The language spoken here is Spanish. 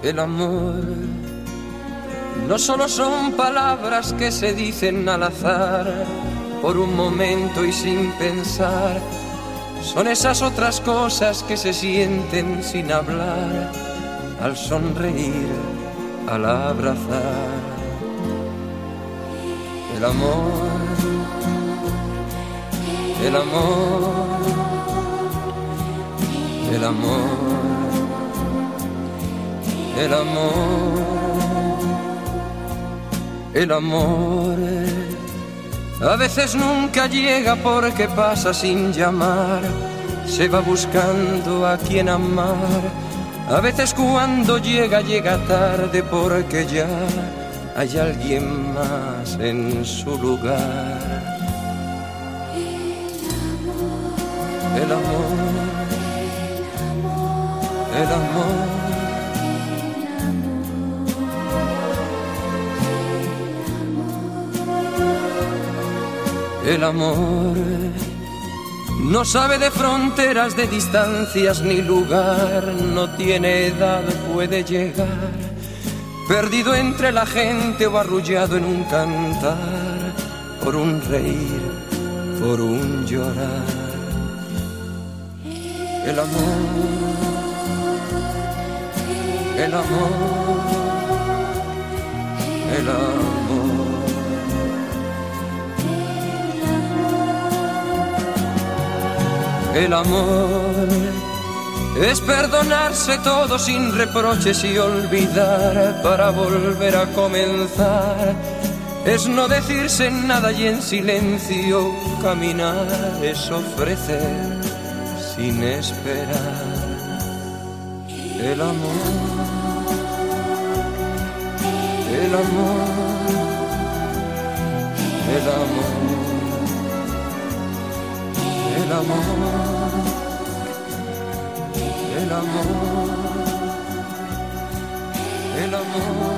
El amor no solo son palabras que se dicen al azar, por un momento y sin pensar. Son esas otras cosas que se sienten sin hablar, al sonreír, al abrazar. El amor, el amor, el amor, el amor, el amor. A veces nunca llega porque pasa sin llamar, se va buscando a quien amar. A veces cuando llega, llega tarde porque ya hay alguien más en su lugar. El amor, el amor. El amor no sabe de fronteras, de distancias ni lugar, no tiene edad, puede llegar, perdido entre la gente o arrullado en un cantar, por un reír, por un llorar. El amor, el amor, el amor. El amor es perdonarse todo sin reproches y olvidar para volver a comenzar. Es no decirse nada y en silencio caminar. Es ofrecer sin esperar. El amor, el amor, el amor. El amor, el amor, el amor.